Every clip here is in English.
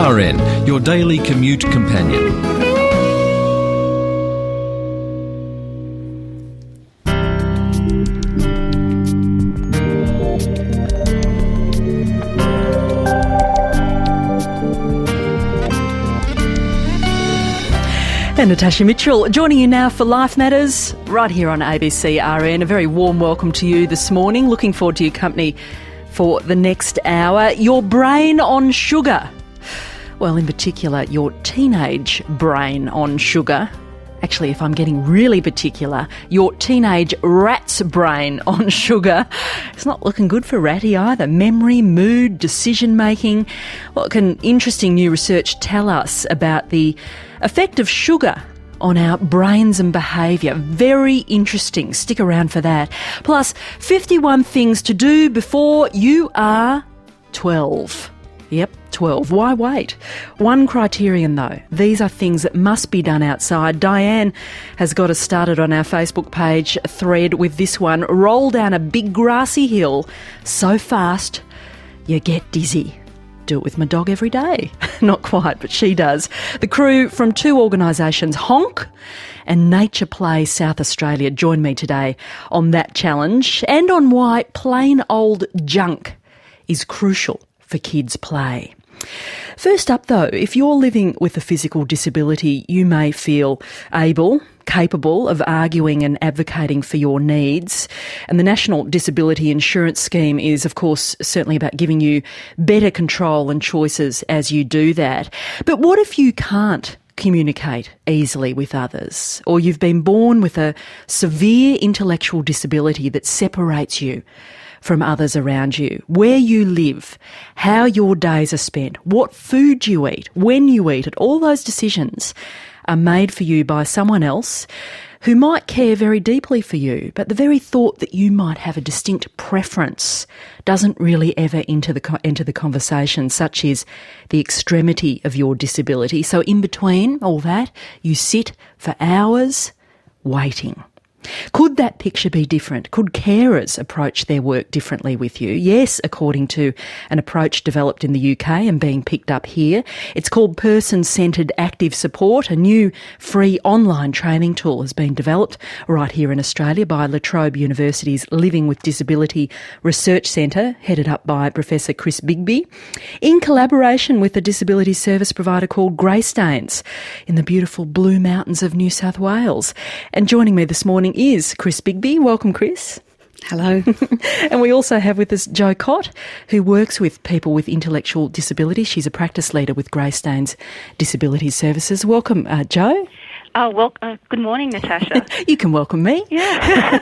RN, your daily commute companion. And Natasha Mitchell joining you now for Life Matters right here on ABC RN. A very warm welcome to you this morning. Looking forward to your company for the next hour. Your brain on sugar. Well, in particular, your teenage brain on sugar. Actually, if I'm getting really particular, your teenage rat's brain on sugar. It's not looking good for Ratty either. Memory, mood, decision-making. What can interesting new research tell us about the effect of sugar on our brains and behaviour? Very interesting. Stick around for that. Plus, 51 things to do before you are 12. Yep, 12. Why wait? One criterion though. These are things that must be done outside. Diane has got us started on our Facebook page thread with this one. Roll down a big grassy hill so fast you get dizzy. Do it with my dog every day. Not quite, but she does. The crew from two organisations, Honk and Nature Play South Australia, join me today on that challenge and on why plain old junk is crucial for kids' play. First up though, if you're living with a physical disability, you may feel capable of arguing and advocating for your needs. And the National Disability Insurance Scheme is, of course, certainly about giving you better control and choices as you do that. But what if you can't communicate easily with others, or you've been born with a severe intellectual disability that separates you from others around you? Where you live, how your days are spent, what food you eat, when you eat it, all those decisions are made for you by someone else who might care very deeply for you, but the very thought that you might have a distinct preference doesn't really ever enter the conversation, such is the extremity of your disability. So in between all that, you sit for hours waiting. Could that picture be different? Could carers approach their work differently with you? Yes, according to an approach developed in the UK and being picked up here. It's called Person-Centred Active Support. A new free online training tool has been developed right here in Australia by La Trobe University's Living with Disability Research Centre, headed up by Professor Chris Bigby, in collaboration with a disability service provider called Greystanes in the beautiful Blue Mountains of New South Wales. And joining me this morning is Chris Bigby. Welcome, Chris. Hello. And we also have with us Jo Cott, who works with people with intellectual disabilities. She's a practice leader with Greystanes Disability Services. Welcome, Jo. Oh, well, good morning, Natasha. You can welcome me. Yeah.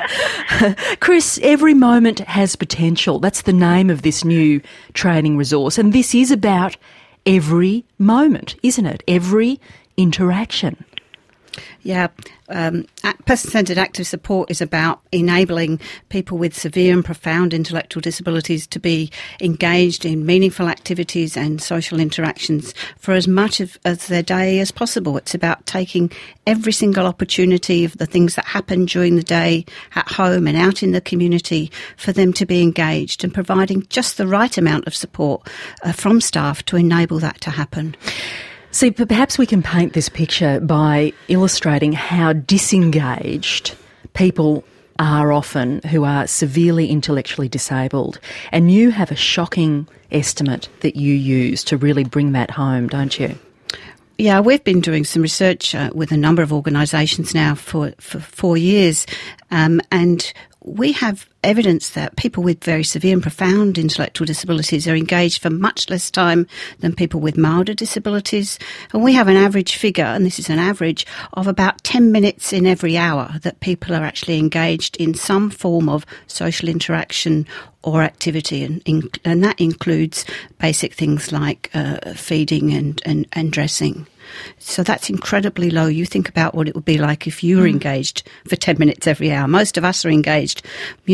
Chris, every moment has potential. That's the name of this new training resource. And this is about every moment, isn't it? Every interaction. Yeah, person-centred active support is about enabling people with severe and profound intellectual disabilities to be engaged in meaningful activities and social interactions for as much of their day as possible. It's about taking every single opportunity of the things that happen during the day at home and out in the community for them to be engaged and providing just the right amount of support from staff to enable that to happen. See, perhaps we can paint this picture by illustrating how disengaged people are often who are severely intellectually disabled. And you have a shocking estimate that you use to really bring that home, don't you? Yeah, we've been doing some research with a number of organisations now for 4 years, and we have evidence that people with very severe and profound intellectual disabilities are engaged for much less time than people with milder disabilities. And we have an average figure, and this is an average, of about 10 minutes in every hour that people are actually engaged in some form of social interaction or activity. And that includes basic things like feeding and dressing. So that's incredibly low. You think about what it would be like if you were engaged for 10 minutes every hour. Most of us are engaged,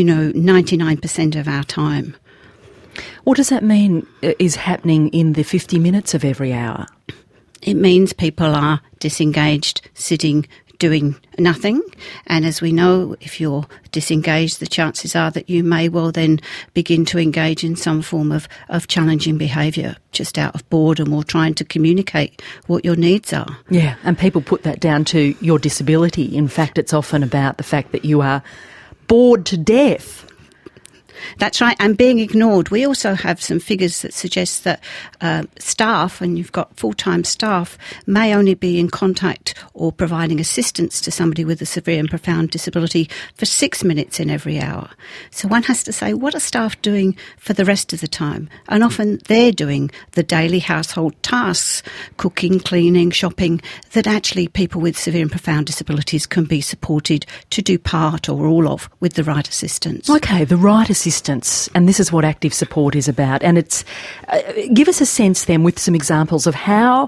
99% of our time. What does that mean is happening in the 50 minutes of every hour? It means people are disengaged, sitting, doing nothing. And as we know, if you're disengaged, the chances are that you may well then begin to engage in some form of challenging behaviour, just out of boredom or trying to communicate what your needs are. Yeah, and people put that down to your disability. In fact, it's often about the fact that you are bored to death. That's right, and being ignored. We also have some figures that suggest that staff, and you've got full-time staff, may only be in contact or providing assistance to somebody with a severe and profound disability for 6 minutes in every hour. So one has to say, what are staff doing for the rest of the time? And often they're doing the daily household tasks, cooking, cleaning, shopping, that actually people with severe and profound disabilities can be supported to do part or all of with the right assistance. Okay, the right assistance, and this is what active support is about. And it's give us a sense then with some examples of how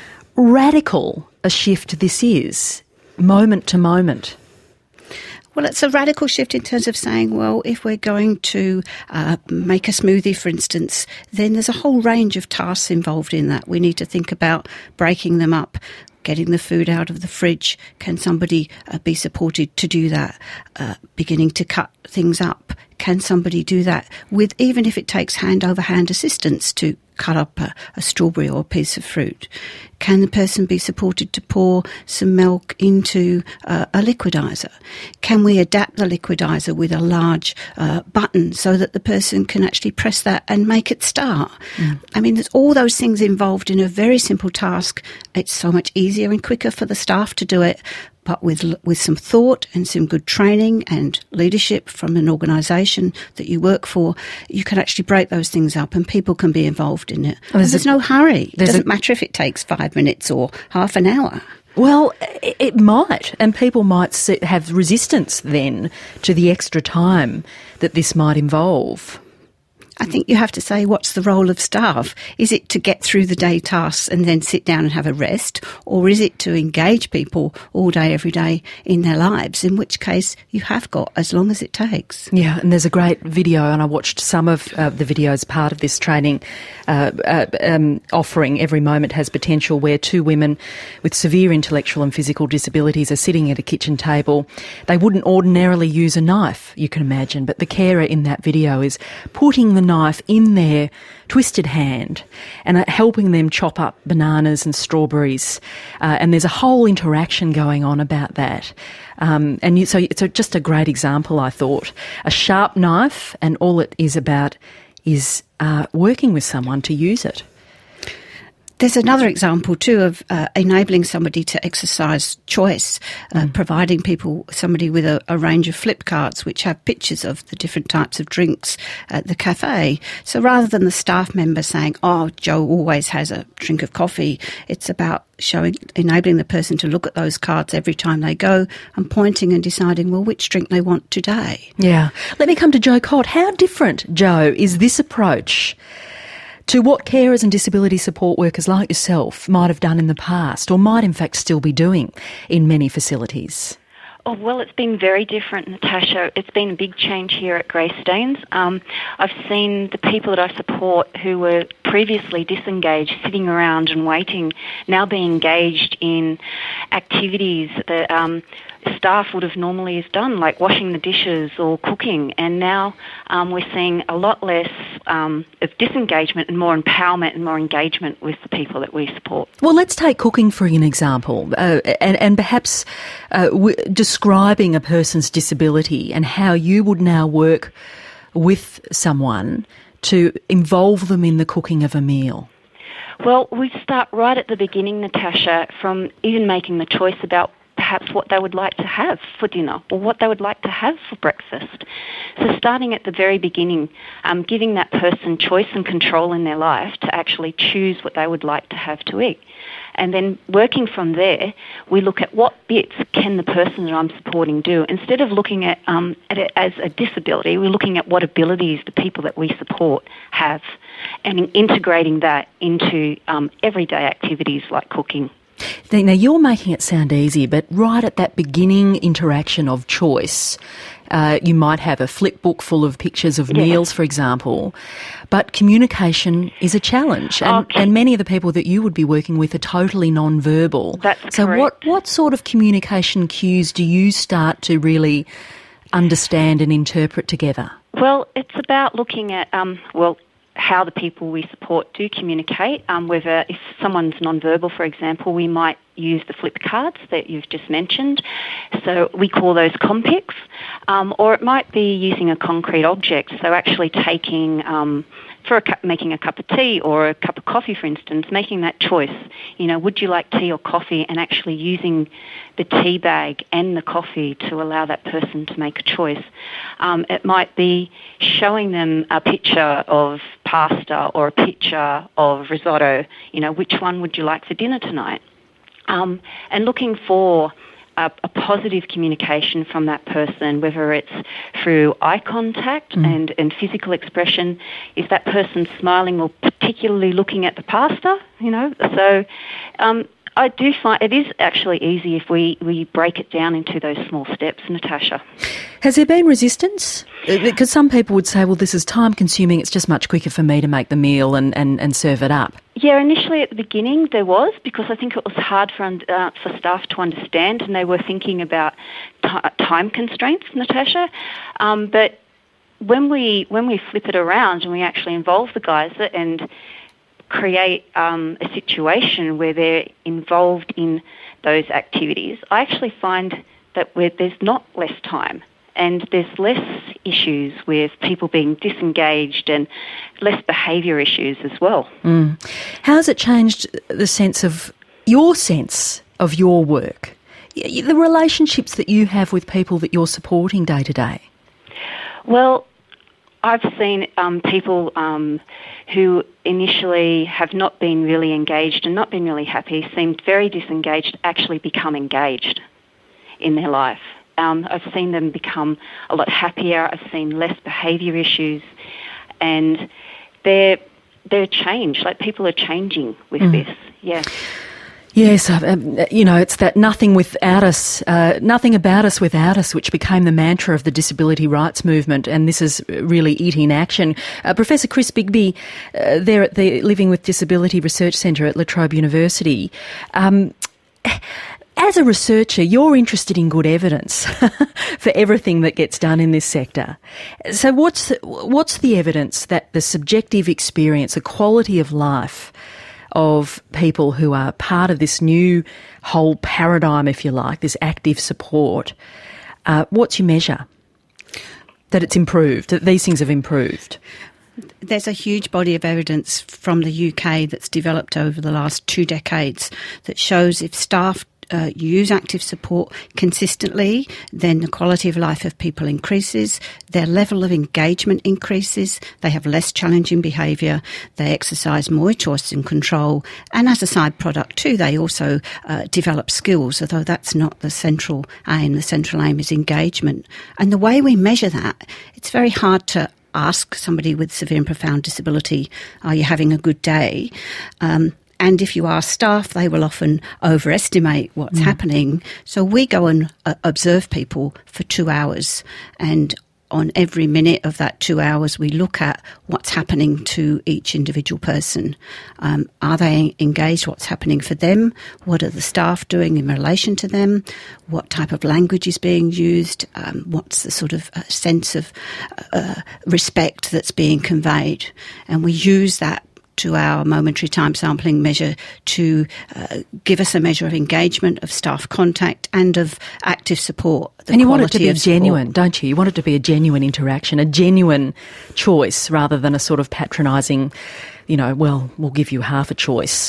radical a shift this is, moment to moment. Well, it's a radical shift in terms of saying, well, if we're going to make a smoothie, for instance, then there's a whole range of tasks involved in that. We need to think about breaking them up, getting the food out of the fridge. Can somebody be supported to do that? Beginning to cut things up. Can somebody do that with, even if it takes hand-over-hand assistance to cut up a strawberry or a piece of fruit? Can the person be supported to pour some milk into a liquidizer? Can we adapt the liquidizer with a large button so that the person can actually press that and make it start? I mean, there's all those things involved in a very simple task. It's so much easier and quicker for the staff to do it. But with some thought and some good training and leadership from an organisation that you work for, you can actually break those things up and people can be involved in it. And there's no hurry. It doesn't matter if it takes 5 minutes or half an hour. Well, it might, and people might have resistance then to the extra time that this might involve. I think you have to say, what's the role of staff? Is it to get through the day tasks and then sit down and have a rest? Or is it to engage people all day, every day in their lives? In which case, you have got as long as it takes. Yeah, and there's a great video, and I watched some of the videos, part of this training offering, Every Moment Has Potential, where two women with severe intellectual and physical disabilities are sitting at a kitchen table. They wouldn't ordinarily use a knife, you can imagine, but the carer in that video is putting the knife in their twisted hand and helping them chop up bananas and strawberries. And there's a whole interaction going on about that. So it's just a great example, I thought. A sharp knife, and all it is about is working with someone to use it. There's another example too of enabling somebody to exercise choice, providing somebody with a range of flip cards which have pictures of the different types of drinks at the cafe. So rather than the staff member saying, oh, Joe always has a drink of coffee, it's about enabling the person to look at those cards every time they go and pointing and deciding, well, which drink they want today. Yeah. Let me come to Joe Cott. How different, Joe, is this approach to what carers and disability support workers like yourself might have done in the past, or might in fact still be doing in many facilities? Oh, well, it's been very different, Natasha. It's been a big change here at Greystanes. I've seen the people that I support who were previously disengaged, sitting around and waiting, now being engaged in activities that staff would have normally have done, like washing the dishes or cooking. And now we're seeing a lot less of disengagement and more empowerment and more engagement with the people that we support. Well, let's take cooking for an example, and perhaps describing a person's disability and how you would now work with someone to involve them in the cooking of a meal. Well, we start right at the beginning, Natasha, from even making the choice about perhaps what they would like to have for dinner or what they would like to have for breakfast. So starting at the very beginning, giving that person choice and control in their life to actually choose what they would like to have to eat. And then working from there, we look at what bits can the person that I'm supporting do. Instead of looking at it as a disability, we're looking at what abilities the people that we support have and integrating that into everyday activities like cooking. Now, you're making it sound easy, but right at that beginning interaction of choice, you might have a flip book full of pictures of meals, for example, but communication is a challenge. And many of the people that you would be working with are totally non-verbal. That's so correct. what sort of communication cues do you start to really understand and interpret together? Well, it's about looking at, how the people we support do communicate. Whether if someone's non-verbal, for example, we might use the flip cards that you've just mentioned. So we call those compics. Or it might be using a concrete object. So actually taking, making a cup of tea or a cup of coffee, for instance, making that choice. You know, would you like tea or coffee? And actually using the tea bag and the coffee to allow that person to make a choice. It might be showing them a picture of pasta or a picture of risotto. You know, which one would you like for dinner tonight? And looking for a positive communication from that person, whether it's through eye contact and physical expression. Is that person smiling or particularly looking at the pasta? You know, so I do find it is actually easy if we break it down into those small steps, Natasha. Has there been resistance? Because some people would say, well, this is time consuming, it's just much quicker for me to make the meal and serve it up. Yeah, initially at the beginning there was, because I think it was hard for staff to understand, and they were thinking about time constraints, Natasha. But when we flip it around and we actually involve the guys and create a situation where they're involved in those activities, I actually find that there's not less time. And there's less issues with people being disengaged and less behaviour issues as well. How has it changed the sense of your work, the relationships that you have with people that you're supporting day to day? Well, I've seen people who initially have not been really engaged and not been really happy, seemed very disengaged, actually become engaged in their life. I've seen them become a lot happier. I've seen less behaviour issues, and they're changed. Like, people are changing with this. Yeah. Yes, it's that nothing about us without us, which became the mantra of the disability rights movement, and this is really it in action. Professor Chris Bigby, there at the Living with Disability Research Centre at La Trobe University, as a researcher, you're interested in good evidence for everything that gets done in this sector. So what's the evidence that the subjective experience, the quality of life of people who are part of this new whole paradigm, if you like, this active support, what's your measure that it's improved, that these things have improved? There's a huge body of evidence from the UK that's developed over the last 2 decades that shows if staff use active support consistently, then the quality of life of people increases, their level of engagement increases, they have less challenging behaviour, they exercise more choice and control, and as a side product too, they also develop skills, although that's not the central aim. The central aim is engagement. And the way we measure that, it's very hard to ask somebody with severe and profound disability, are you having a good day? And if you ask staff, they will often overestimate what's happening. So we go and observe people for 2 hours, and on every minute of that 2 hours, we look at what's happening to each individual person. Are they engaged? What's happening for them? What are the staff doing in relation to them? What type of language is being used? What's the sort of sense of respect that's being conveyed? And we use that to our momentary time sampling measure to give us a measure of engagement, of staff contact and of active support. And you want it to be genuine, don't you? You want it to be a genuine interaction, a genuine choice rather than a sort of patronising, well, we'll give you half a choice.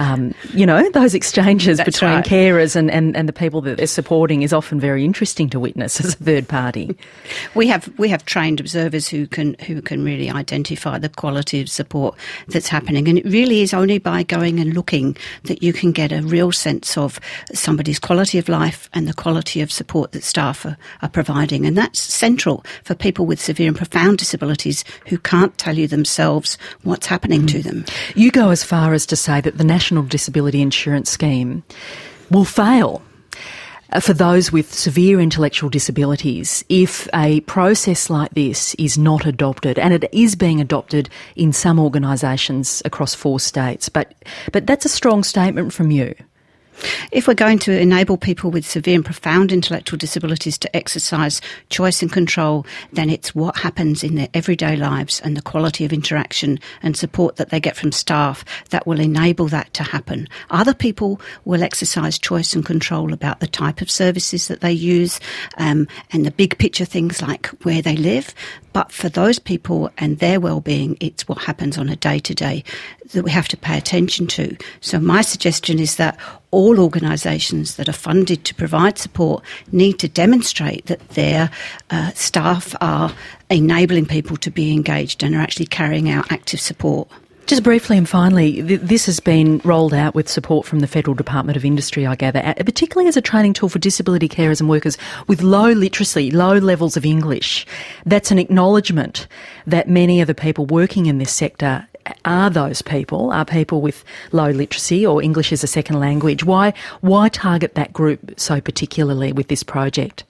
Those exchanges between carers and the people that they're supporting is often very interesting to witness as a third party. We have trained observers who can really identify the quality of support that's happening, and it really is only by going and looking that you can get a real sense of somebody's quality of life and the quality of support that staff are providing, and that's central for people with severe and profound disabilities who can't tell you themselves what's happening to them. You go as far as to say that the National Disability Insurance Scheme will fail for those with severe intellectual disabilities if a process like this is not adopted, and it is being adopted in some organisations across 4 states. But that's a strong statement from you. If we're going to enable people with severe and profound intellectual disabilities to exercise choice and control, then it's what happens in their everyday lives and the quality of interaction and support that they get from staff that will enable that to happen. Other people will exercise choice and control about the type of services that they use and the big picture things like where they live. But for those people and their well-being, it's what happens on a day-to-day that we have to pay attention to. So my suggestion is that all organisations that are funded to provide support need to demonstrate that their staff are enabling people to be engaged and are actually carrying out active support. Just briefly and finally, this has been rolled out with support from the Federal Department of Industry, I gather, particularly as a training tool for disability carers and workers with low literacy, low levels of English. That's an acknowledgement that many of the people working in this sector are people with low literacy or English as a second language. Why target that group so particularly with this project?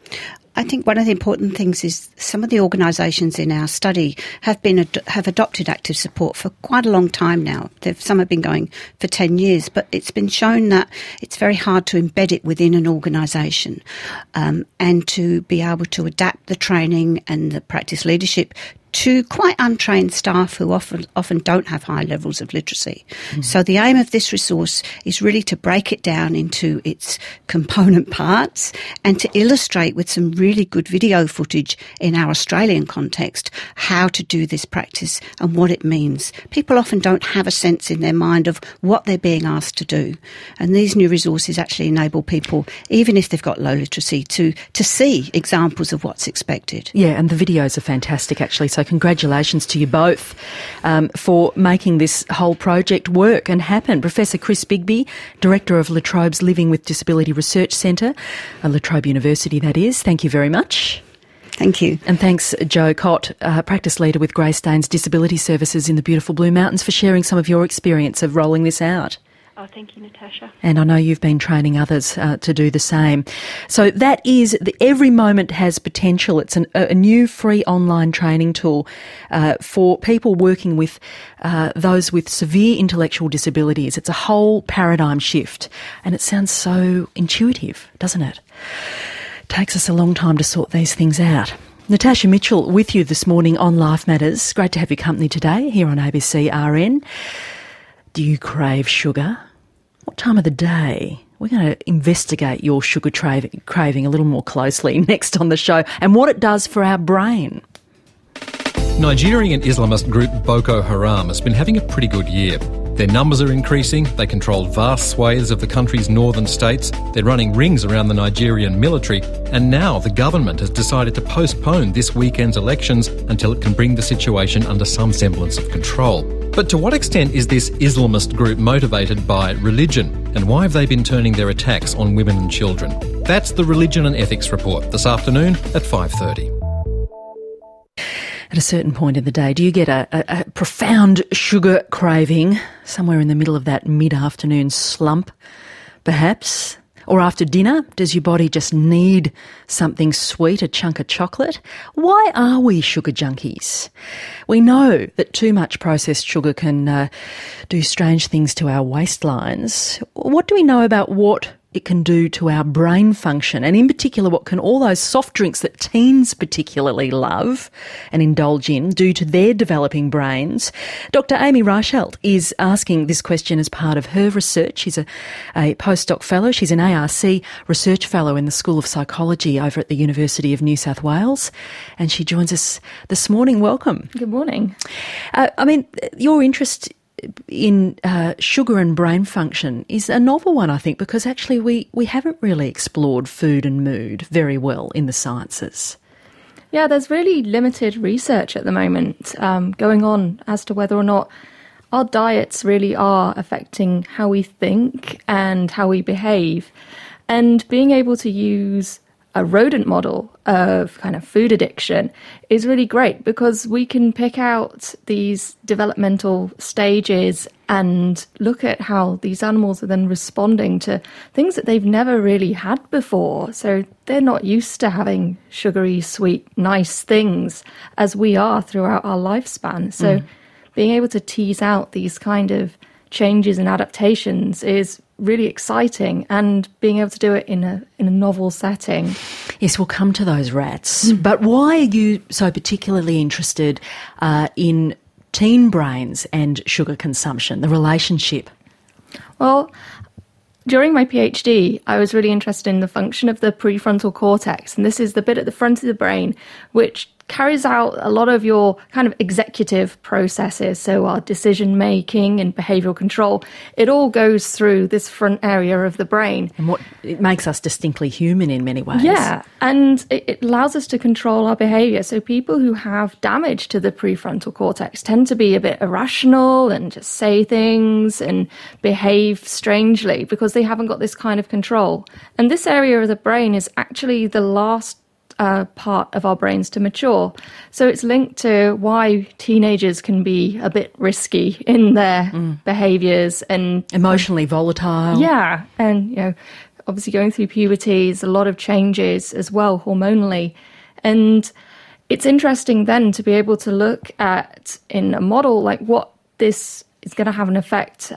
I think one of the important things is some of the organisations in our study have adopted active support for quite a long time now. Some have been going for 10 years, but it's been shown that it's very hard to embed it within an organisation and to be able to adapt the training and the practice leadership to quite untrained staff who often don't have high levels of literacy. Mm-hmm. So the aim of this resource is really to break it down into its component parts and to illustrate with some really good video footage in our Australian context how to do this practice and what it means. People often don't have a sense in their mind of what they're being asked to do. And these new resources actually enable people, even if they've got low literacy, to see examples of what's expected. Yeah, and the videos are fantastic actually. So congratulations to you both for making this whole project work and happen. Professor Chris Bigby, Director of La Trobe's Living with Disability Research Centre, La Trobe University that is. Thank you very much. Thank you. And thanks Jo Cott, Practice Leader with Greystanes Disability Services in the beautiful Blue Mountains, for sharing some of your experience of rolling this out. Oh, thank you, Natasha. And I know you've been training others to do the same. So that is Every Moment Has Potential. It's a new free online training tool for people working with those with severe intellectual disabilities. It's a whole paradigm shift, and it sounds so intuitive, doesn't it? It takes us a long time to sort these things out. Natasha Mitchell with you this morning on Life Matters. Great to have your company today here on ABC RN. Do you crave sugar? What time of the day? We're going to investigate your sugar craving a little more closely next on the show and what it does for our brain. Nigerian Islamist group Boko Haram has been having a pretty good year. Their numbers are increasing, they control vast swathes of the country's northern states, they're running rings around the Nigerian military, and now the government has decided to postpone this weekend's elections until it can bring the situation under some semblance of control. But to what extent is this Islamist group motivated by religion, and why have they been turning their attacks on women and children? That's the Religion and Ethics Report this afternoon at 5:30. At a certain point in the day, do you get a profound sugar craving somewhere in the middle of that mid-afternoon slump, perhaps? Or after dinner, does your body just need something sweet, a chunk of chocolate? Why are we sugar junkies? We know that too much processed sugar can do strange things to our waistlines. What do we know about what it can do to our brain function, and in particular what can all those soft drinks that teens particularly love and indulge in do to their developing brains? Dr. Amy Reichelt is asking this question as part of her research. She's a postdoc fellow. She's an ARC research fellow in the School of Psychology over at the University of New South Wales, and she joins us this morning. Welcome. Good morning. Your interest in sugar and brain function is a novel one, I think, because actually we haven't really explored food and mood very well in the sciences. Yeah, there's really limited research at the moment going on as to whether or not our diets really are affecting how we think and how we behave. And being able to use a rodent model of kind of food addiction is really great, because we can pick out these developmental stages and look at how these animals are then responding to things that they've never really had before. So they're not used to having sugary, sweet, nice things as we are throughout our lifespan. So being able to tease out these kind of changes and adaptations is really exciting, and being able to do it in a novel setting. Yes, we'll come to those rats. But why are you so particularly interested in teen brains and sugar consumption, the relationship? Well, during my PhD, I was really interested in the function of the prefrontal cortex, and this is the bit at the front of the brain which carries out a lot of your kind of executive processes, so our decision making and behavioural control. It all goes through this front area of the brain. And it makes us distinctly human in many ways. Yeah, and it allows us to control our behaviour. So people who have damage to the prefrontal cortex tend to be a bit irrational and just say things and behave strangely because they haven't got this kind of control. And this area of the brain is actually the last part of our brains to mature. So it's linked to why teenagers can be a bit risky in their behaviours and emotionally volatile. Yeah, and obviously going through puberty is a lot of changes as well hormonally. And it's interesting then to be able to look at in a model like what this is going to have an effect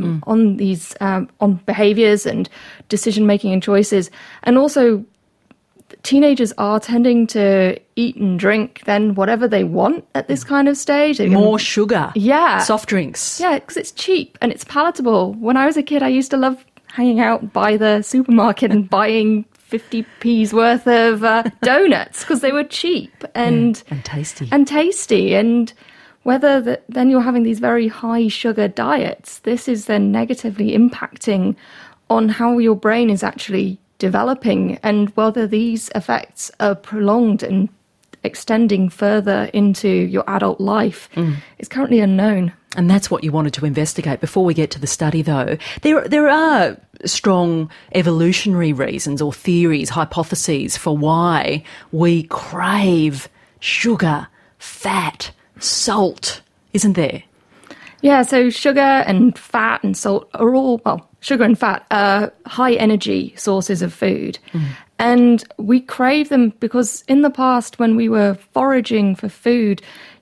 on these on behaviours and decision making and choices. And also teenagers are tending to eat and drink then whatever they want at this kind of stage. More sugar. Yeah. Soft drinks. Yeah, because it's cheap and it's palatable. When I was a kid, I used to love hanging out by the supermarket and buying 50p's worth of donuts because they were cheap and tasty. And tasty. And whether then you're having these very high sugar diets, this is then negatively impacting on how your brain is actually developing, and whether these effects are prolonged and extending further into your adult life is currently unknown. And that's what you wanted to investigate. Before we get to the study, though, there are strong evolutionary reasons or theories, hypotheses for why we crave sugar, fat, salt, isn't there? Yeah, so sugar and fat and salt are all, well, sugar and fat are high energy sources of food. And we crave them because in the past when we were foraging for food,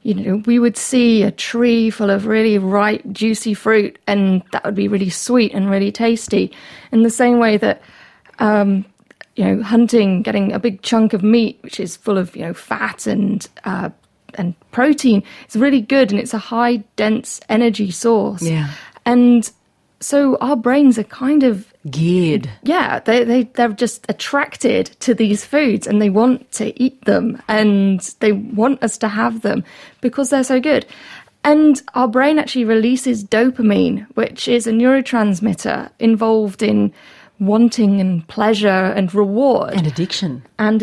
we would see a tree full of really ripe, juicy fruit, and that would be really sweet and really tasty. In the same way that, hunting, getting a big chunk of meat, which is full of, fat and protein, is really good, and it's a high, dense energy source. Yeah. And so our brains are kind of geared. Yeah, they're just attracted to these foods and they want to eat them and they want us to have them because they're so good. And our brain actually releases dopamine, which is a neurotransmitter involved in wanting and pleasure and reward. And addiction.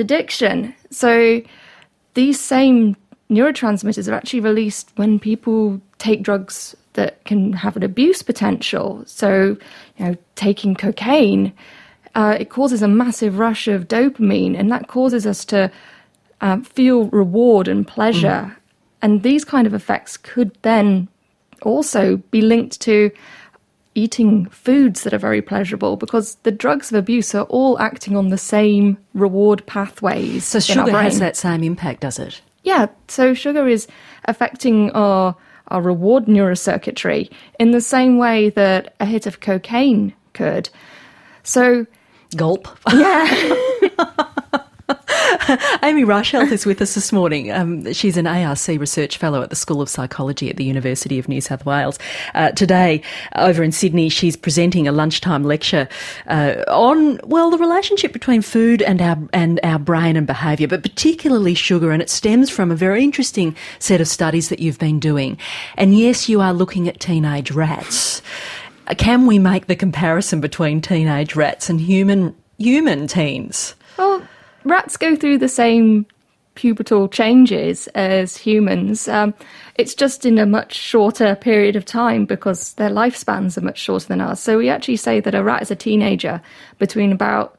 So these same neurotransmitters are actually released when people take drugs that can have an abuse potential. So, taking cocaine, it causes a massive rush of dopamine, and that causes us to feel reward and pleasure. And these kind of effects could then also be linked to eating foods that are very pleasurable, because the drugs of abuse are all acting on the same reward pathways. So sugar has that same impact, does it? Yeah, so sugar is affecting our reward neurocircuitry in the same way that a hit of cocaine could. So... Gulp. Yeah. Amy Reichelt is with us this morning. She's an ARC Research Fellow at the School of Psychology at the University of New South Wales. Today, over in Sydney, she's presenting a lunchtime lecture on, the relationship between food and our brain and behaviour, but particularly sugar, and it stems from a very interesting set of studies that you've been doing. And yes, you are looking at teenage rats. Can we make the comparison between teenage rats and human teens? Well, rats go through the same pubertal changes as humans. It's just in a much shorter period of time because their lifespans are much shorter than ours. So we actually say that a rat is a teenager between about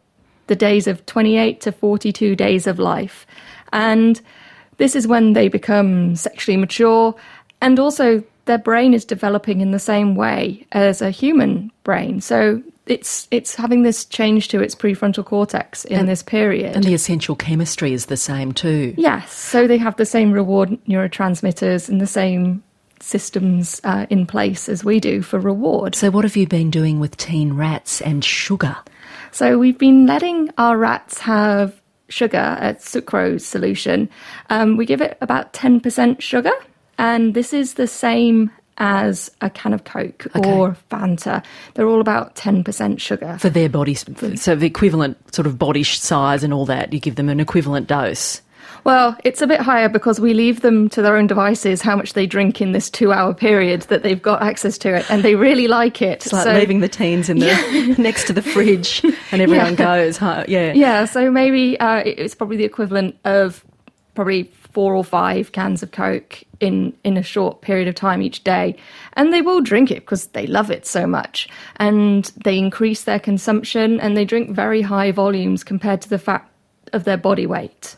the days of 28 to 42 days of life. And this is when they become sexually mature, and also their brain is developing in the same way as a human brain. So it's having this change to its prefrontal cortex in this period. And the essential chemistry is the same too. Yes, so they have the same reward neurotransmitters and the same systems in place as we do for reward. So what have you been doing with teen rats and sugar? So we've been letting our rats have sugar, a sucrose solution. We give it about 10% sugar, and this is the same as a can of Coke or Fanta. They're all about 10% sugar. For their bodies, so the equivalent sort of body size and all that, you give them an equivalent dose. Well, it's a bit higher because we leave them to their own devices how much they drink in this 2-hour period that they've got access to it, and they really like it. It's like leaving the teens in the next to the fridge and everyone goes, huh? Yeah, so maybe it's probably the equivalent of probably 4 or 5 cans of Coke in a short period of time each day. And they will drink it because they love it so much. And they increase their consumption, and they drink very high volumes compared to the fat of their body weight.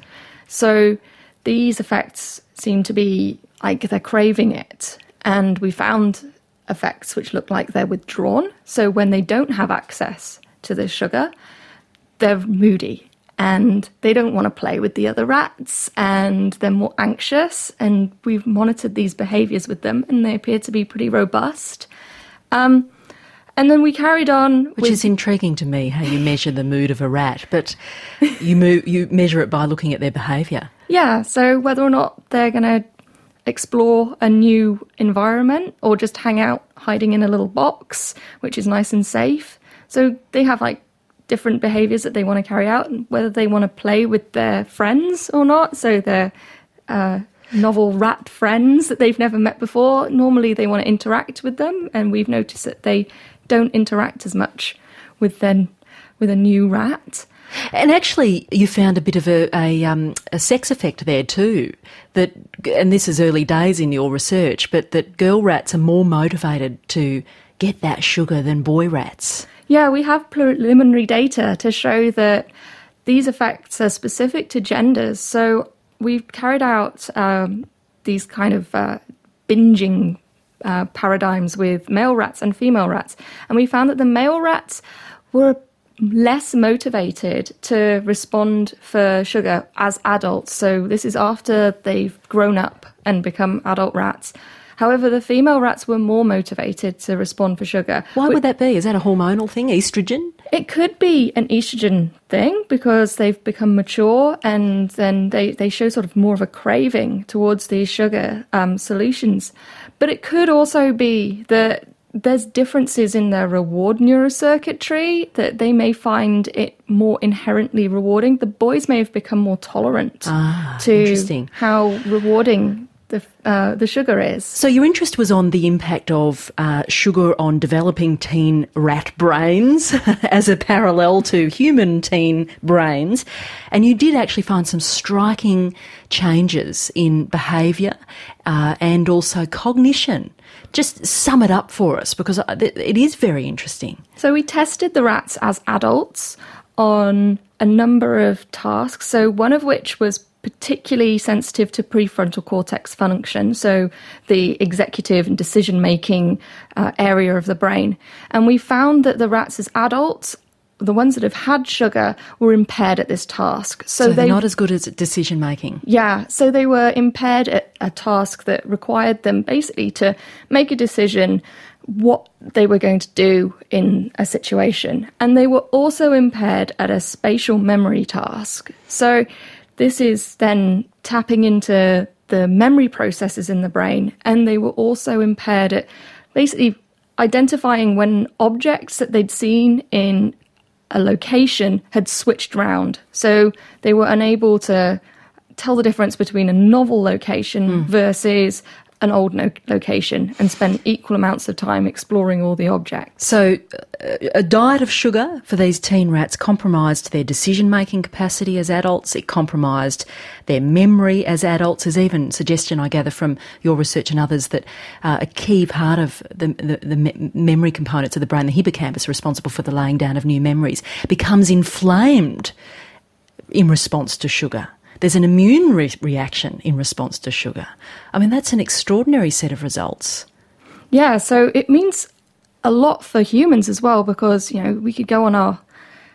So these effects seem to be like they're craving it. And we found effects which look like they're withdrawn. So when they don't have access to the sugar, they're moody and they don't want to play with the other rats, and they're more anxious. And we've monitored these behaviours with them, and they appear to be pretty robust. And then we carried on. Which is intriguing to me, how you measure the mood of a rat, but you measure it by looking at their behaviour. Yeah, so whether or not they're going to explore a new environment or just hang out hiding in a little box, which is nice and safe. So they have like different behaviours that they want to carry out, and whether they want to play with their friends or not. So their novel rat friends that they've never met before, normally they want to interact with them, and we've noticed that they don't interact as much with a new rat. And actually, you found a bit of a sex effect there too. That, and this is early days in your research, but that girl rats are more motivated to get that sugar than boy rats. Yeah, we have preliminary data to show that these effects are specific to genders. So we've carried out these kind of binging paradigms with male rats and female rats, and we found that the male rats were less motivated to respond for sugar as adults. So this is after they've grown up and become adult rats. However, the female rats were more motivated to respond for sugar. Why would that be? Is that a hormonal thing, estrogen? It could be an estrogen thing because they've become mature, and then they show sort of more of a craving towards these sugar solutions. But it could also be that there's differences in their reward neurocircuitry, that they may find it more inherently rewarding. The boys may have become more tolerant to how rewarding the sugar is. So your interest was on the impact of sugar on developing teen rat brains as a parallel to human teen brains, and you did actually find some striking changes in behaviour and also cognition. Just sum it up for us, because it is very interesting. So we tested the rats as adults on a number of tasks, so one of which was particularly sensitive to prefrontal cortex function, so the executive and decision-making area of the brain. And we found that the rats as adults, the ones that have had sugar, were impaired at this task. So they're not as good as decision-making. Yeah, so they were impaired at a task that required them basically to make a decision what they were going to do in a situation. And they were also impaired at a spatial memory task. So this is then tapping into the memory processes in the brain, and they were also impaired at basically identifying when objects that they'd seen in a location had switched round. So they were unable to tell the difference between a novel location versus an old location and spend equal amounts of time exploring all the objects. So a diet of sugar for these teen rats compromised their decision-making capacity as adults. It compromised their memory as adults. There's even suggestion, I gather, from your research and others that a key part of the memory components of the brain, the hippocampus, responsible for the laying down of new memories, becomes inflamed in response to sugar. There's an immune reaction in response to sugar. I mean, that's an extraordinary set of results. Yeah, so it means a lot for humans as well, because, we could go on our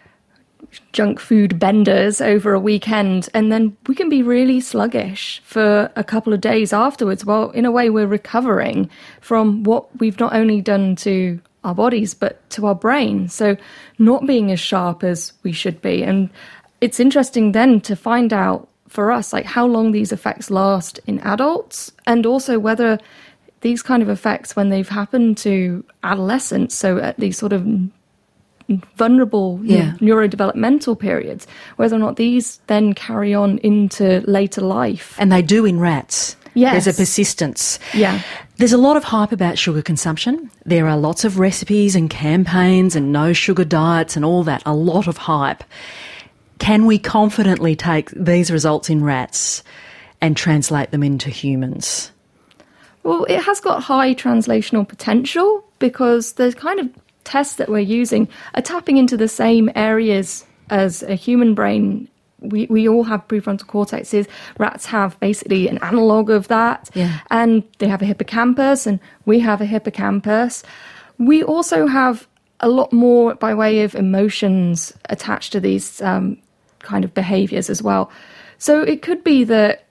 junk food benders over a weekend and then we can be really sluggish for a couple of days afterwards. Well, in a way, we're recovering from what we've not only done to our bodies, but to our brain. So not being as sharp as we should be. And it's interesting then to find out for us, like, how long these effects last in adults, and also whether these kind of effects, when they've happened to adolescents, so at these sort of vulnerable neurodevelopmental periods, whether or not these then carry on into later life. And they do in rats. Yes. There's a persistence. Yeah. There's a lot of hype about sugar consumption. There are lots of recipes and campaigns and no sugar diets and all that, a lot of hype. Can we confidently take these results in rats and translate them into humans? Well, it has got high translational potential because the kind of tests that we're using are tapping into the same areas as a human brain. We all have prefrontal cortexes. Rats have basically an analogue of that. Yeah. And they have a hippocampus, and we have a hippocampus. We also have a lot more by way of emotions attached to these kind of behaviours as well. So it could be that,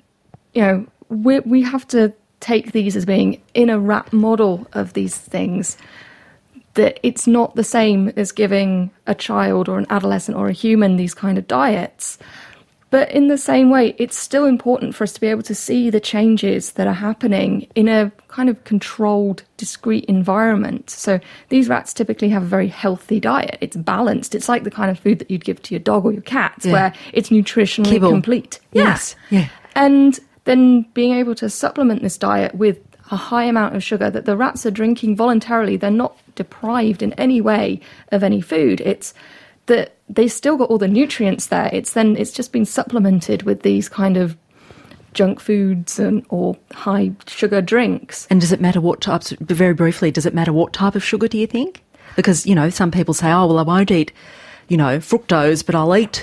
we have to take these as being in a rat model of these things, that it's not the same as giving a child or an adolescent or a human these kind of diets. But in the same way, it's still important for us to be able to see the changes that are happening in a kind of controlled, discrete environment. So these rats typically have a very healthy diet. It's balanced. It's like the kind of food that you'd give to your dog or your cat, where it's nutritionally Kibble. complete. Yes. Yeah. And then being able to supplement this diet with a high amount of sugar that the rats are drinking voluntarily. They're not deprived in any way of any food. It's that they still got all the nutrients there. It's just been supplemented with these kind of junk foods or high sugar drinks. And does it matter what types, very briefly, does it matter what type of sugar, do you think? Because, some people say, I won't eat, fructose, but I'll eat,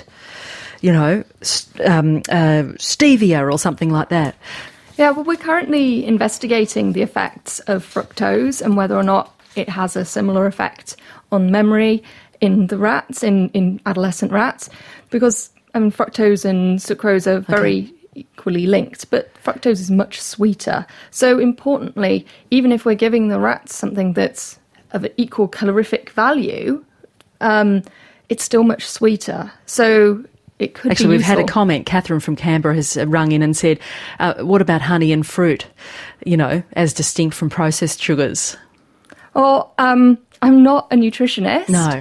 stevia or something like that. Yeah, well, we're currently investigating the effects of fructose and whether or not it has a similar effect on memory in the rats, in adolescent rats, because fructose and sucrose are very equally linked, but fructose is much sweeter. So importantly, even if we're giving the rats something that's of equal calorific value, it's still much sweeter. So it could Actually, be we've had a useful. comment. Catherine from Canberra has rung in and said, what about honey and fruit, as distinct from processed sugars? Oh, I'm not a nutritionist. No.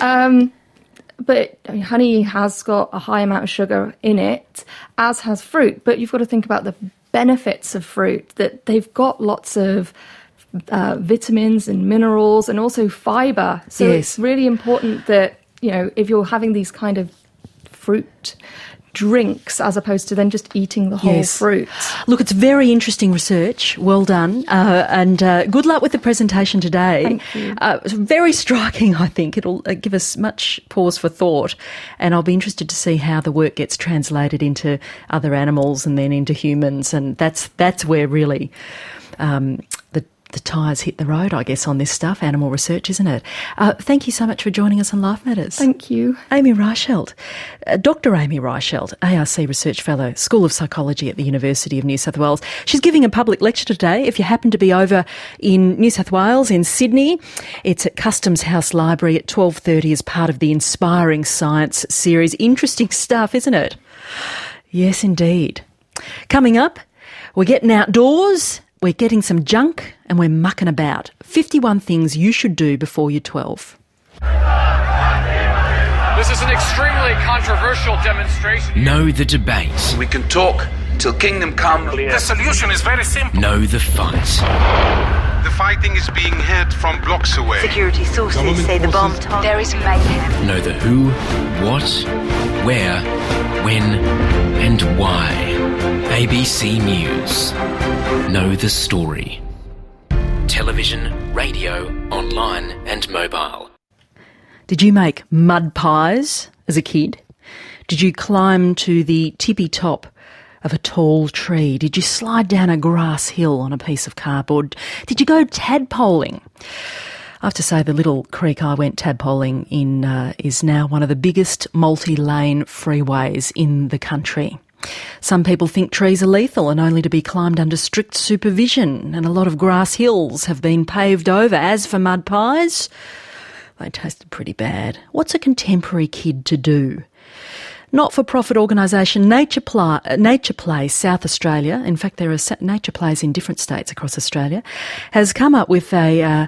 But honey has got a high amount of sugar in it, as has fruit. But you've got to think about the benefits of fruit, that they've got lots of vitamins and minerals and also fibre. So it's really important that, if you're having these kind of fruit drinks as opposed to then just eating the whole fruit. Look, it's very interesting research. Well done. And good luck with the presentation today. Thank you. It's very striking, I think. It'll give us much pause for thought. And I'll be interested to see how the work gets translated into other animals and then into humans. And that's where really the tyres hit the road, I guess, on this stuff, animal research, isn't it? Thank you so much for joining us on Life Matters. Thank you. Amy Reichelt. Dr Amy Reichelt, ARC Research Fellow, School of Psychology at the University of New South Wales. She's giving a public lecture today. If you happen to be over in New South Wales, in Sydney, it's at Customs House Library at 12:30 as part of the Inspiring Science series. Interesting stuff, isn't it? Yes, indeed. Coming up, we're getting outdoors, we're getting some junk, and we're mucking about. 51 things you should do before you're 12. This is an extremely controversial demonstration. Know the debate. We can talk till kingdom come. The solution is very simple. Know the fight. The fighting is being heard from blocks away. Security sources say the bomb target. There is mayhem. Know the who, what, where, when, and why. ABC News. Know the story. Television, radio, online and mobile. Did you make mud pies as a kid? Did you climb to the tippy top of a tall tree? Did you slide down a grass hill on a piece of cardboard? Did you go tadpoling? I have to say the little creek I went tadpoling in is now one of the biggest multi-lane freeways in the country. Some people think trees are lethal and only to be climbed under strict supervision, and a lot of grass hills have been paved over. As for mud pies, they tasted pretty bad. What's a contemporary kid to do? Not-for-profit organisation Nature Play South Australia, in fact there are nature plays in different states across Australia, has come up with a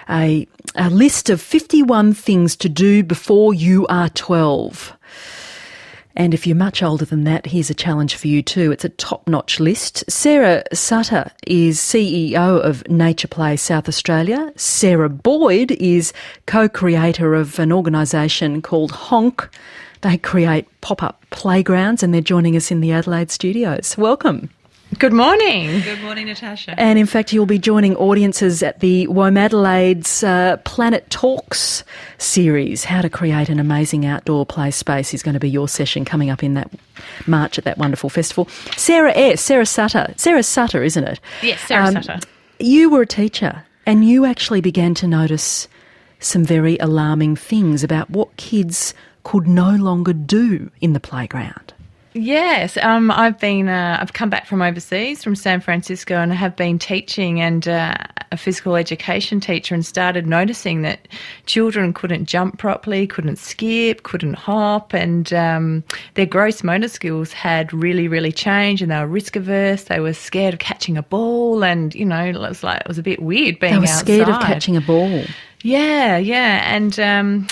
list of 51 things to do before you are 12. And if you're much older than that, here's a challenge for you too. It's a top-notch list. Sarah Sutter is CEO of Nature Play South Australia. Sarah Boyd is co-creator of an organisation called Honk. They create pop-up playgrounds and they're joining us in the Adelaide studios. Welcome. Good morning. Good morning, Natasha. And in fact, you'll be joining audiences at the Womadelaide Planet Talks series. How to create an amazing outdoor play space is going to be your session coming up in that March at that wonderful festival. Sarah Sutter, isn't it? Yes, Sarah Sutter. You were a teacher and you actually began to notice some very alarming things about what kids could no longer do in the playground. Yes, I've come back from overseas, from San Francisco, and I have been teaching and a physical education teacher, and started noticing that children couldn't jump properly, couldn't skip, couldn't hop, and their gross motor skills had really, really changed, and they were risk averse. They were scared of catching a ball, and it was a bit weird being outside. They were scared of catching a ball. Yeah, and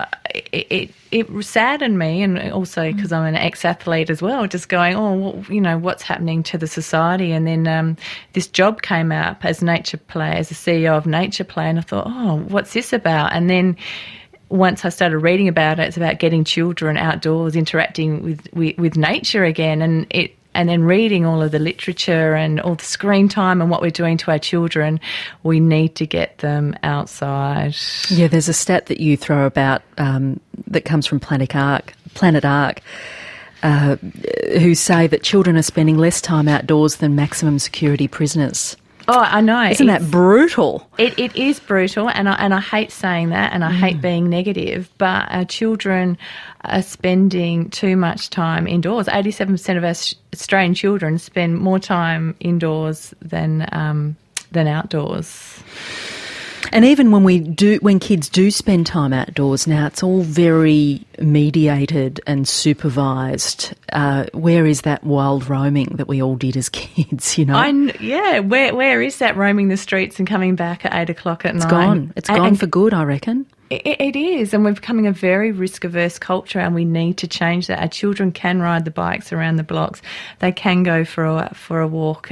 it saddened me, and also because I'm an ex-athlete as well, just going, what's happening to the society? And then this job came up as Nature Play, as the CEO of Nature Play, and I thought, what's this about? And then once I started reading about it, it's about getting children outdoors, interacting with nature again, and then reading all of the literature and all the screen time and what we're doing to our children, we need to get them outside. Yeah, there's a stat that you throw about that comes from Planet Ark, who say that children are spending less time outdoors than maximum security prisoners. Oh, I know. Isn't that brutal? It is brutal, and I hate saying that, and I hate being negative, but our children are spending too much time indoors. 87% of our Australian children spend more time indoors than outdoors. And even when kids do spend time outdoors now, it's all very mediated and supervised. Where is that wild roaming that we all did as kids, Where is that roaming the streets and coming back at 8 o'clock at night? It's gone. It's gone for good, I reckon. It is, and we're becoming a very risk-averse culture, and we need to change that. Our children can ride the bikes around the blocks. They can go for a walk.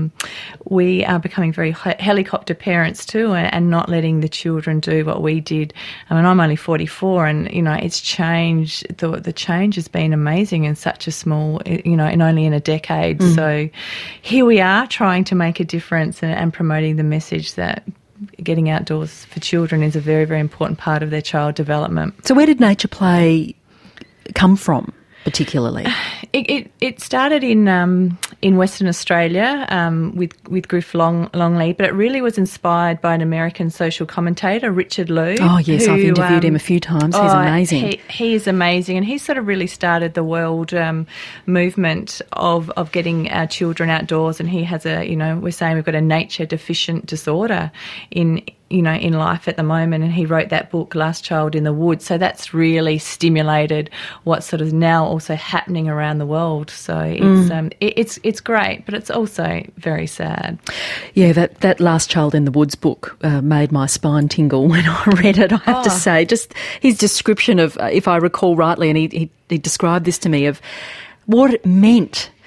We are becoming very helicopter parents too, and not letting the children do what we did. I mean, I'm only 44, and it's changed. The change has been amazing in such a small, in only in a decade. So here we are trying to make a difference and promoting the message that getting outdoors for children is a very, very important part of their child development. So where did Nature Play come from, particularly? It started in Western Australia with Griff Longley, but it really was inspired by an American social commentator, Richard Louv. Oh yes, I've interviewed him a few times. He's amazing. He is amazing, and he sort of really started the world movement of getting our children outdoors. And he has we're saying we've got a nature deficient disorder in life at the moment, and he wrote that book, Last Child in the Woods. So that's really stimulated what's sort of now also happening around the world. So it's great, but it's also very sad. Yeah, that Last Child in the Woods book made my spine tingle when I read it, I have to say. Just his description of, if I recall rightly, and he described this to me, of what it meant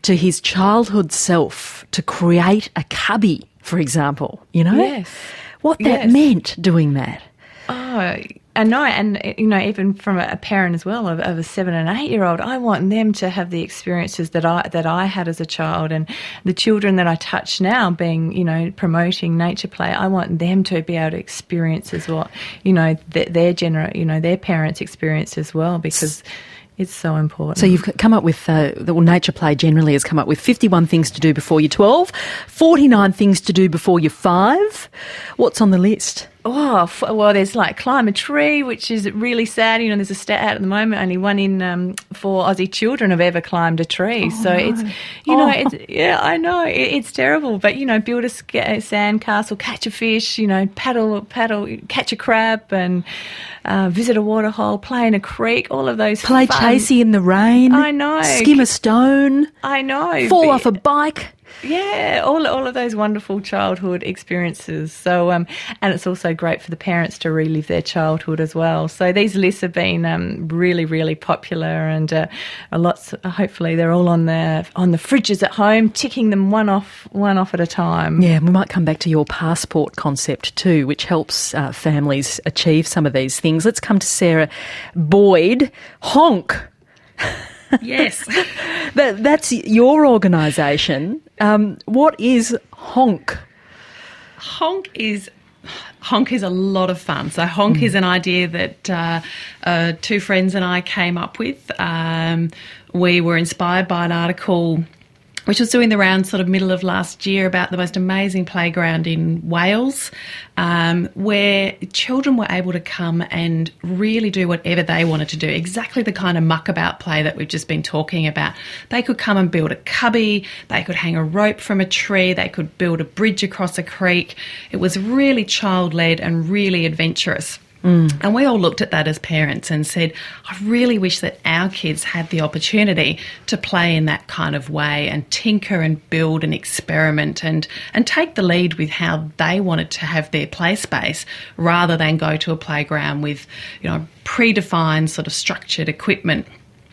to his childhood self to create a cubby, for example, you know? Yes. What that meant doing that. Oh, I know, and you know, even from a parent as well of a 7 and 8 year old, I want them to have the experiences that I had as a child, and the children that I touch now, being, you know, promoting nature play, I want them to be able to experience as what, you know, their parents experience as well, because it's so important. So you've come up with, Nature Play generally has come up with 51 things to do before you're 12, 49 things to do before you're 5. What's on the list? Oh, well, there's like climb a tree, which is really sad. You know, there's a stat out at the moment, only 1 in 4 Aussie children have ever climbed a tree. Oh, so no. it's, you know, it's, yeah, I know, it's terrible. But, you know, build a sand castle, catch a fish, you know, paddle, catch a crab, and visit a waterhole, play in a creek, all of those Play fun. Chasey in the rain. I know. Skim a stone. I know. Fall off a bike. Yeah, all of those wonderful childhood experiences. So, and it's also great for the parents to relive their childhood as well. So these lists have been really, really popular, and hopefully they're all on the fridges at home, ticking them one off at a time. Yeah, we might come back to your passport concept too, which helps families achieve some of these things. Let's come to Sarah Boyd. Honk. Yes. That's your organisation. What is Honk? Honk is a lot of fun. So Honk is an idea that 2 friends and I came up with. We were inspired by an article which was doing the rounds sort of middle of last year about the most amazing playground in Wales, where children were able to come and really do whatever they wanted to do, exactly the kind of muckabout play that we've just been talking about. They could come and build a cubby, they could hang a rope from a tree, they could build a bridge across a creek. It was really child-led and really adventurous. And we all looked at that as parents and said, I really wish that our kids had the opportunity to play in that kind of way and tinker and build and experiment and take the lead with how they wanted to have their play space, rather than go to a playground with, you know, predefined sort of structured equipment.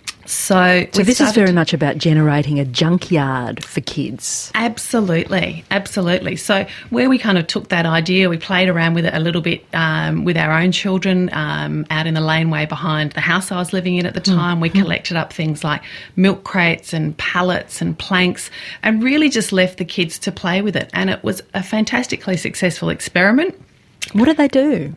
So this is very much about generating a junkyard for kids. Absolutely, absolutely. So where we kind of took that idea, we played around with it a little bit with our own children out in the laneway behind the house I was living in at the time. We collected up things like milk crates and pallets and planks and really just left the kids to play with it. And it was a fantastically successful experiment. What did they do?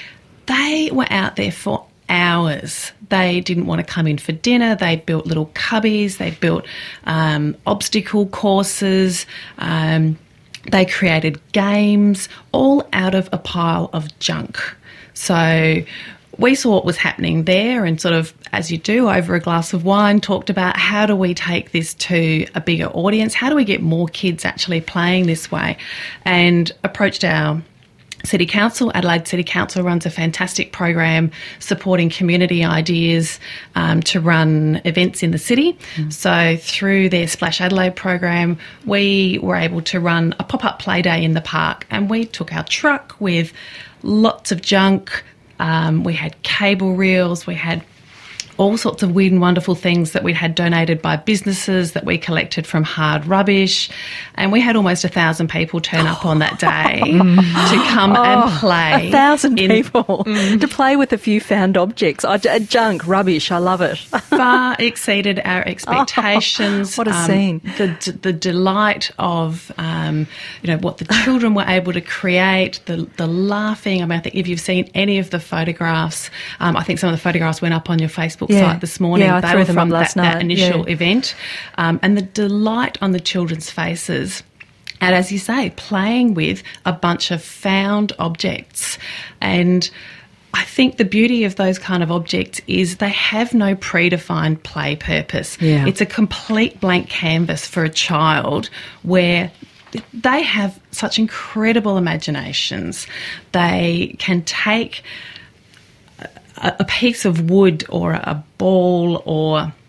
They were out there for hours. They didn't want to come in for dinner. They built little cubbies. They built obstacle courses. They created games, all out of a pile of junk. So we saw what was happening there and sort of, as you do, over a glass of wine, talked about how do we take this to a bigger audience? How do we get more kids actually playing this way? And approached our City Council. Adelaide City Council runs a fantastic program supporting community ideas to run events in the city. So through their Splash Adelaide program, we were able to run a pop-up play day in the park, and we took our truck with lots of junk. We had cable reels, we had all sorts of weird and wonderful things that we had donated by businesses that we collected from hard rubbish. And we had almost 1,000 people turn up on that day to come and play. 1,000 people to play with a few found objects. Junk, rubbish, I love it. Far exceeded our expectations. What a scene. The delight of, what the children were able to create, the laughing. I mean, I think if you've seen any of the photographs, I think some of the photographs went up on your Facebook site this morning. Yeah, I they threw were them from up last night. that initial event. And the delight on the children's faces. And as you say, playing with a bunch of found objects. And I think the beauty of those kind of objects is they have no predefined play purpose. Yeah. It's a complete blank canvas for a child where they have such incredible imaginations. They can take a piece of wood or a ball or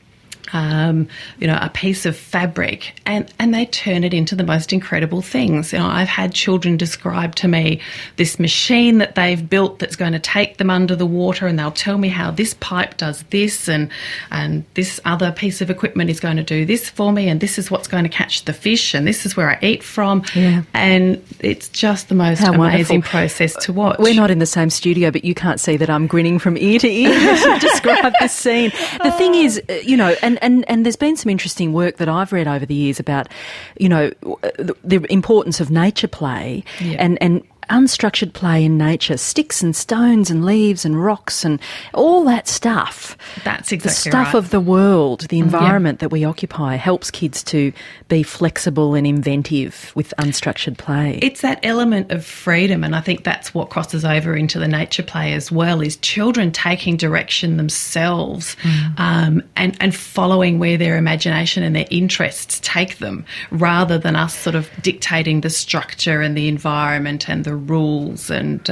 a piece of fabric, and they turn it into the most incredible things. I've had children describe to me this machine that they've built that's going to take them under the water, and they'll tell me how this pipe does this, and this other piece of equipment is going to do this for me, and this is what's going to catch the fish, and this is where I eat from. Yeah. And it's just the most amazing process to watch. We're not in the same studio, but you can't see that I'm grinning from ear to ear as you describe this scene. The thing is, and there's been some interesting work that I've read over the years about, the importance of nature play and unstructured play in nature, sticks and stones and leaves and rocks and all that stuff. That's exactly the stuff right. of the world, the environment that we occupy helps kids to be flexible and inventive with unstructured play. It's that element of freedom, and I think that's what crosses over into the nature play as well, is children taking direction themselves and following where their imagination and their interests take them, rather than us sort of dictating the structure and the environment and the rules. And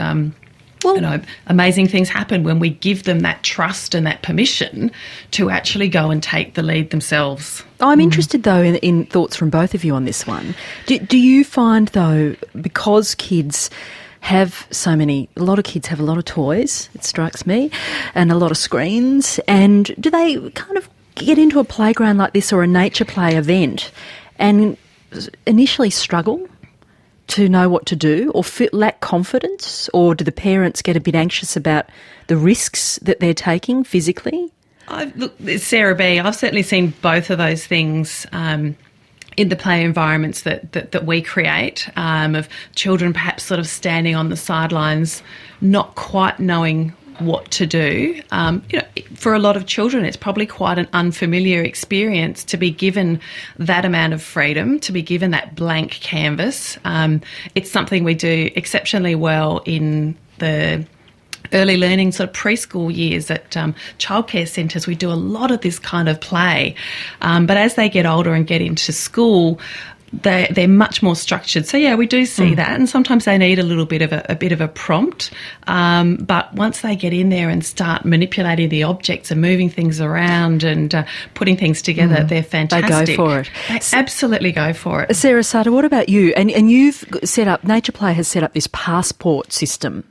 amazing things happen when we give them that trust and that permission to actually go and take the lead themselves. I'm interested, though, in thoughts from both of you on this one. Do you find, though, because kids have a lot of kids have a lot of toys, it strikes me, and a lot of screens, and do they kind of get into a playground like this or a nature play event and initially struggle to know what to do, or lack confidence, or do the parents get a bit anxious about the risks that they're taking physically? Look, Sarah B., I've certainly seen both of those things in the play environments that we create, of children perhaps sort of standing on the sidelines, not quite knowing what to do. For a lot of children, it's probably quite an unfamiliar experience to be given that amount of freedom, to be given that blank canvas. It's something we do exceptionally well in the early learning sort of preschool years at childcare centres. We do a lot of this kind of play. But as they get older and get into school, they're much more structured. So yeah, we do see that, and sometimes they need a little bit of a prompt. But once they get in there and start manipulating the objects and moving things around and putting things together, they're fantastic. They go for it. They absolutely go for it. Sarah Sutter, what about you? And you've set up, Nature Play has set up this passport system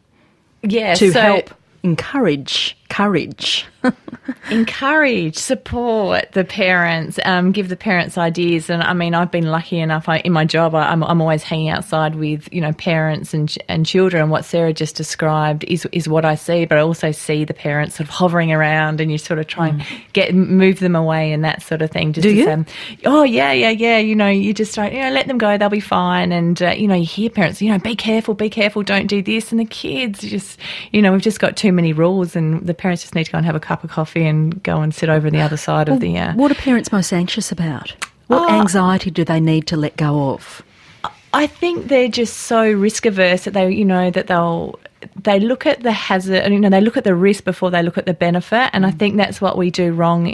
to help encourage courage. Encourage, support the parents, give the parents ideas. And I mean, I've been lucky enough in my job, I'm always hanging outside with, parents and children. What Sarah just described is what I see, but I also see the parents sort of hovering around, and you sort of try and move them away and that sort of thing. Do you? Say, oh, yeah. You just don't, let them go, they'll be fine. And, you hear parents, be careful, don't do this. And the kids just, we've just got too many rules, and the parents just need to go and have a cup of coffee and go and sit over on the other side of the... What are parents most anxious about? What anxiety do they need to let go of? I think they're just so risk averse that they look at the hazard, and they look at the risk before they look at the benefit. And I think that's what we do wrong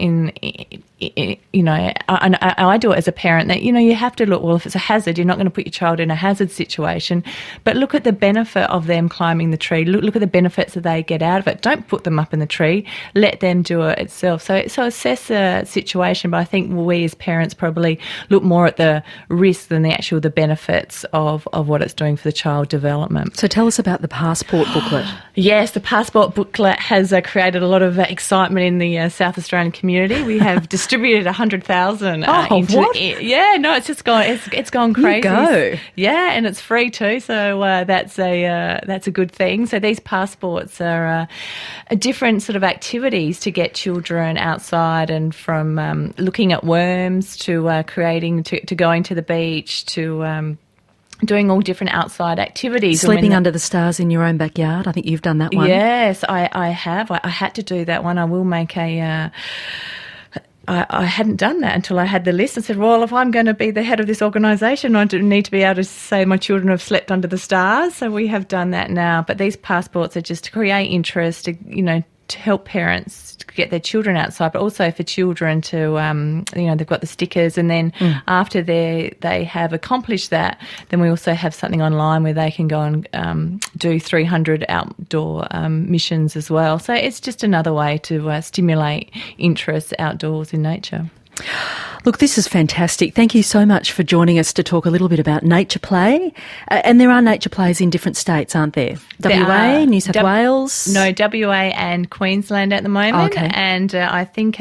I do it as a parent, that, you have to look, well, if it's a hazard, you're not going to put your child in a hazard situation, but look at the benefit of them climbing the tree. Look at the benefits that they get out of it. Don't put them up in the tree. Let them do it itself. So assess a situation, but I think we as parents probably look more at the risk than the benefits of what it's doing for the child development. So tell us about the passport booklet. Yes, the passport booklet has created a lot of excitement in the South Australian community. We have distributed 100,000 into what? Yeah, no, it's just gone. It's gone crazy. You go. Yeah, and it's free too. So that's a good thing. So these passports are different sort of activities to get children outside, and from looking at worms to creating to going to the beach to doing all different outside activities. Sleeping under the stars in your own backyard. I think you've done that one. Yes, I have. I had to do that one. I will make a... I hadn't done that until I had the list and said, well, if I'm going to be the head of this organisation, I need to be able to say my children have slept under the stars. So we have done that now. But these passports are just to create interest, to help parents to get their children outside, but also for children to, they've got the stickers, and then after they have accomplished that, then we also have something online where they can go and do 300 outdoor missions as well. So it's just another way to stimulate interest outdoors in nature. Look, this is fantastic. Thank you so much for joining us to talk a little bit about nature play. And there are nature plays in different states, aren't there? WA, New South Wales? No, WA and Queensland at the moment. Okay. And I think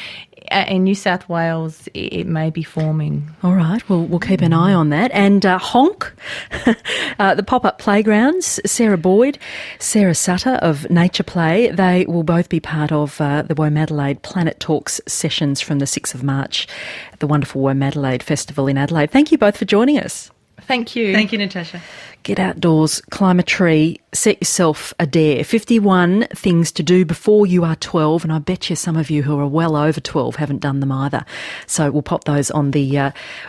in New South Wales it may be forming. All right, we'll keep an eye on that. And Honk, the pop-up playgrounds, Sarah Boyd, Sarah Sutter of Nature Play, they will both be part of the Womadelaide Planet Talks sessions from the 6th of March at the wonderful Womadelaide Festival in Adelaide. Thank you both for joining us. Thank you. Thank you, Natasha. Get outdoors, climb a tree, set yourself a dare. 51 things to do before you are 12, and I bet you some of you who are well over 12 haven't done them either. So we'll pop those on the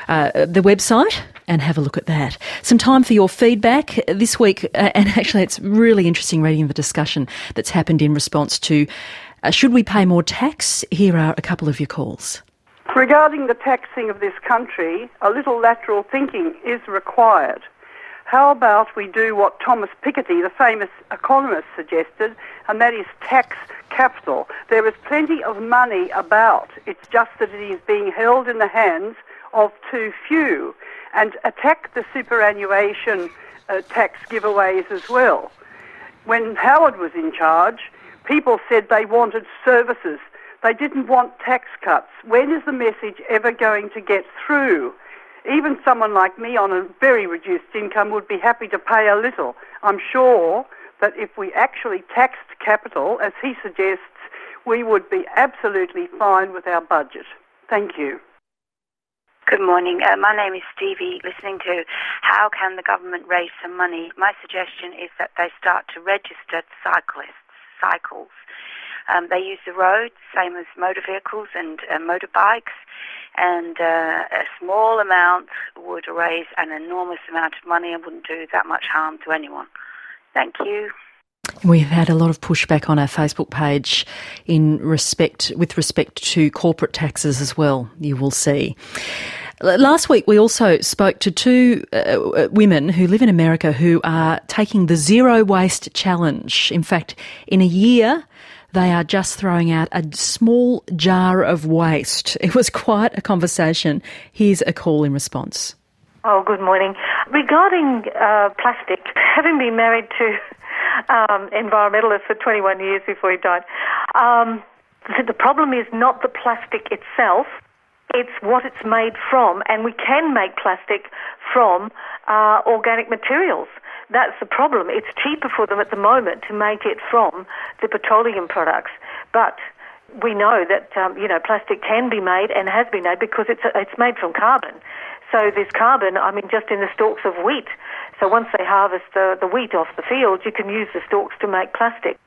website and have a look at that. Some time for your feedback this week, and actually it's really interesting reading the discussion that's happened in response to should we pay more tax? Here are a couple of your calls. Regarding the taxing of this country, a little lateral thinking is required. How about we do what Thomas Piketty, the famous economist, suggested, and that is tax capital. There is plenty of money about. It's just that it is being held in the hands of too few. And attack the superannuation tax giveaways as well. When Howard was in charge, people said they wanted services. They didn't want tax cuts. When is the message ever going to get through? Even someone like me on a very reduced income would be happy to pay a little. I'm sure that if we actually taxed capital, as he suggests, we would be absolutely fine with our budget. Thank you. Good morning. My name is Stevie. Listening to how can the government raise some money, my suggestion is that they start to register cycles. They use the roads, same as motor vehicles and motorbikes, and a small amount would raise an enormous amount of money and wouldn't do that much harm to anyone. Thank you. We've had a lot of pushback on our Facebook page with respect to corporate taxes as well, you will see. Last week we also spoke to two women who live in America who are taking the Zero Waste Challenge. In fact, in a year, they are just throwing out a small jar of waste. It was quite a conversation. Here's a call in response. Oh, good morning. Regarding plastic, having been married to environmentalists for 21 years before he died, the problem is not the plastic itself, it's what it's made from, and we can make plastic from organic materials. That's the problem. It's cheaper for them at the moment to make it from the petroleum products, but we know that plastic can be made and has been made because it's made from carbon. So there's carbon, just in the stalks of wheat. So once they harvest the wheat off the field, you can use the stalks to make plastic.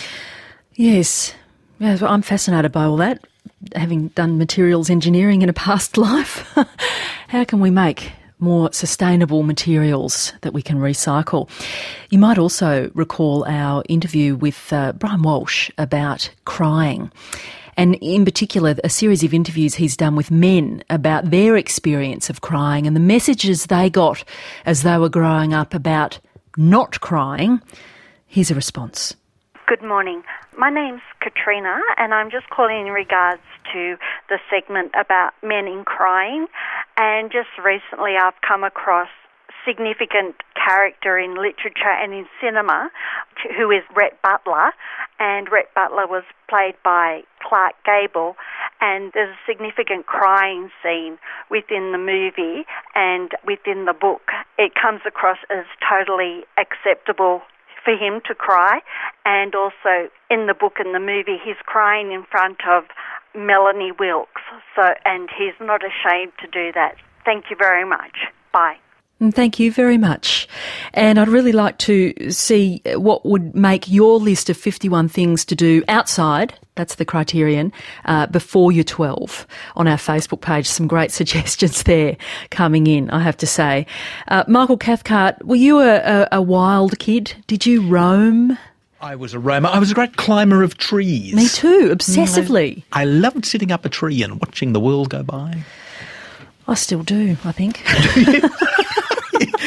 Yes, I'm fascinated by all that, having done materials engineering in a past life. How can we make more sustainable materials that we can recycle? You might also recall our interview with Brian Walsh about crying, and in particular a series of interviews he's done with men about their experience of crying and the messages they got as they were growing up about not crying. Here's a response. Good morning. My name's Katrina, and I'm just calling in regards to the segment about men in crying. And just recently I've come across significant character in literature and in cinema who is Rhett Butler, and Rhett Butler was played by Clark Gable, and there's a significant crying scene within the movie and within the book. It comes across as totally acceptable for him to cry, and also in the book and the movie he's crying in front of Melanie Wilkes, and he's not ashamed to do that. Thank you very much. Bye. Thank you very much. And I'd really like to see what would make your list of 51 things to do outside, that's the criterion, before you're 12. On our Facebook page, some great suggestions there coming in, I have to say. Michael Cathcart, were you a wild kid? Did you roam? I was a roamer. I was a great climber of trees. Me too, obsessively. I loved sitting up a tree and watching the world go by. I still do, I think.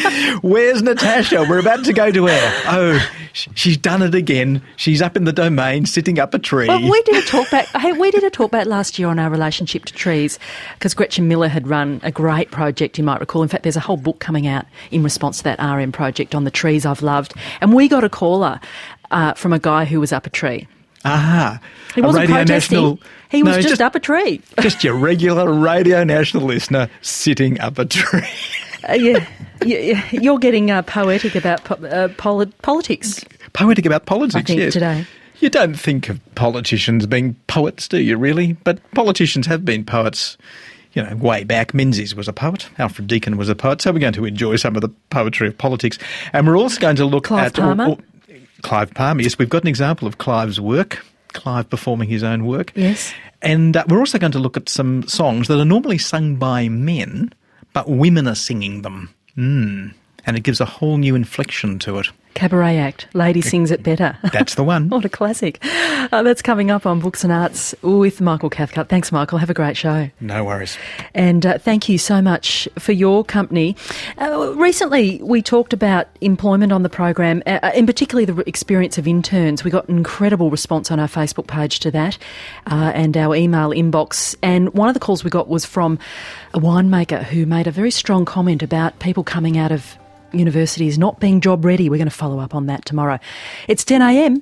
Where's Natasha? We're about to go to her. Oh, she's done it again. She's up in the domain, sitting up a tree. Well, we did a talkback. Hey, we did a talkback last year on our relationship to trees because Gretchen Miller had run a great project, you might recall. In fact, there's a whole book coming out in response to that RM project on the trees I've loved. And we got a caller from a guy who was up a tree. Aha. He wasn't protesting. He was just up a tree. Just your regular Radio National listener sitting up a tree. You're getting poetic about politics. Poetic about politics, I think, yes. Today. You don't think of politicians being poets, do you, really? But politicians have been poets, you know, way back. Menzies was a poet. Alfred Deakin was a poet. So we're going to enjoy some of the poetry of politics. And we're also going to look Clive Palmer. Clive Palmer, yes. We've got an example of Clive's work, Clive performing his own work. Yes. And we're also going to look at some songs that are normally sung by men, but women are singing them. And it gives a whole new inflection to it. Cabaret act. Lady sings it better. That's the one. What a classic. That's coming up on Books and Arts with Michael Cathcart. Thanks, Michael. Have a great show. No worries. And thank you so much for your company. Recently, we talked about employment on the program, in particularly the experience of interns. We got an incredible response on our Facebook page to that and our email inbox. And one of the calls we got was from a winemaker who made a very strong comment about people coming out of universities not being job ready. We're going to follow up on that tomorrow. It's 10 a.m.